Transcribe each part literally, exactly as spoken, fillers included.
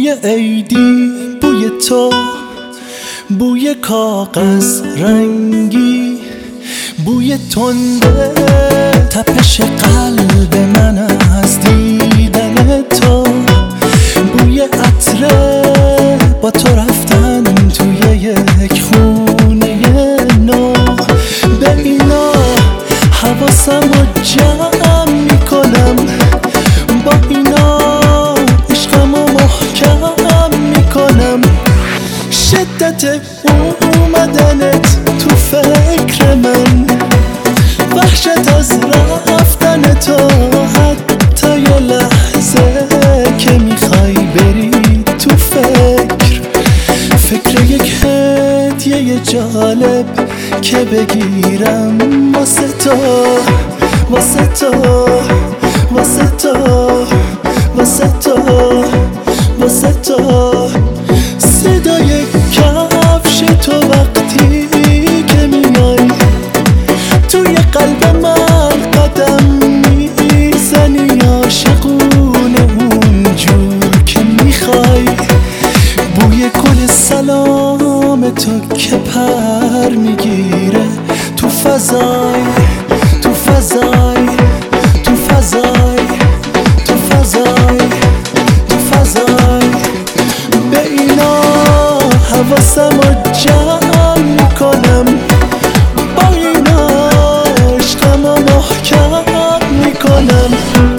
بوی عیدی، بوی تو، بوی کاغذ رنگی، بوی تنده تپش قلب من از دیدن تو، بوی عطره با تو رفتن توی یک خونه نو. به اینا حواسم رو جمع میکنم، با اینا عشقم رو محکم میکنم. شدت اومدنت تو فکر من، وحشت از رفتن تو، حتی یه لحظه که میخوای بری تو فکر فکر یک هدیه جالب که بگیرم واسه تو، واسه تو، واسه تو، واسه تو، واسه تو. صدای کفش تو وقتی که میای توی قلب من قدم میزنی، عاشقونه اونجور که میخوای. بوی گل سلام تو که پر میگیره تو فضای، تو فضای، تو فضای، تو فضای، تو فضای. به اینا حواسم رو جمع میکنم، با اینا عشقم رو محکم میکنم.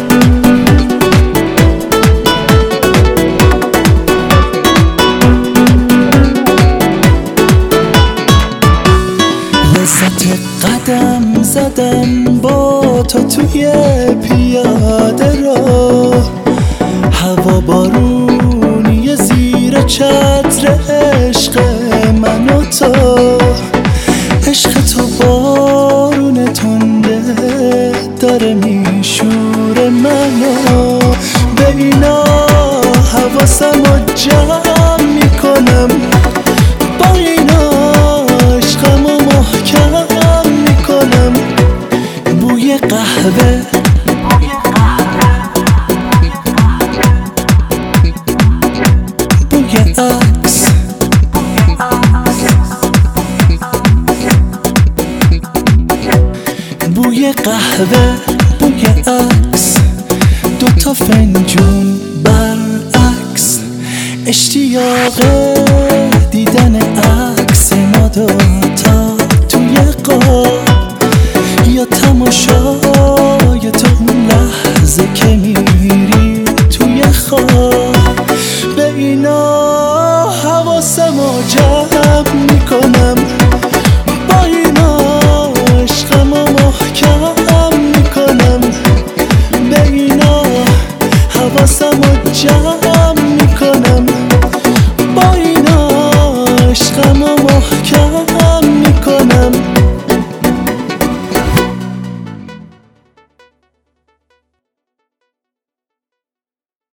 لذت قدم زدن با تو توی پیاده رو، هوا بارونی زیر چتر عشق من و تو، عشق تو بارون تنده داره میشوره منو. به اینا حواسم رو جمع میکنم، با اینا عشقم رو محکم میکنم. بوی قهوه، بوی عکس، بوی قهوه، بوی عکس، دوتا فنجون برعکس، اشتیاق دیدن عکس ما دوتا توی قاب، یا تماشای تو اون لحظه که میری توی خواب. به اینا حواسم رو جمع میکنم، با اینا عشقم رو محکم میکنم. به اینا حواسم رو جمع میکنم، با اینا عشقم رو محکم میکنم.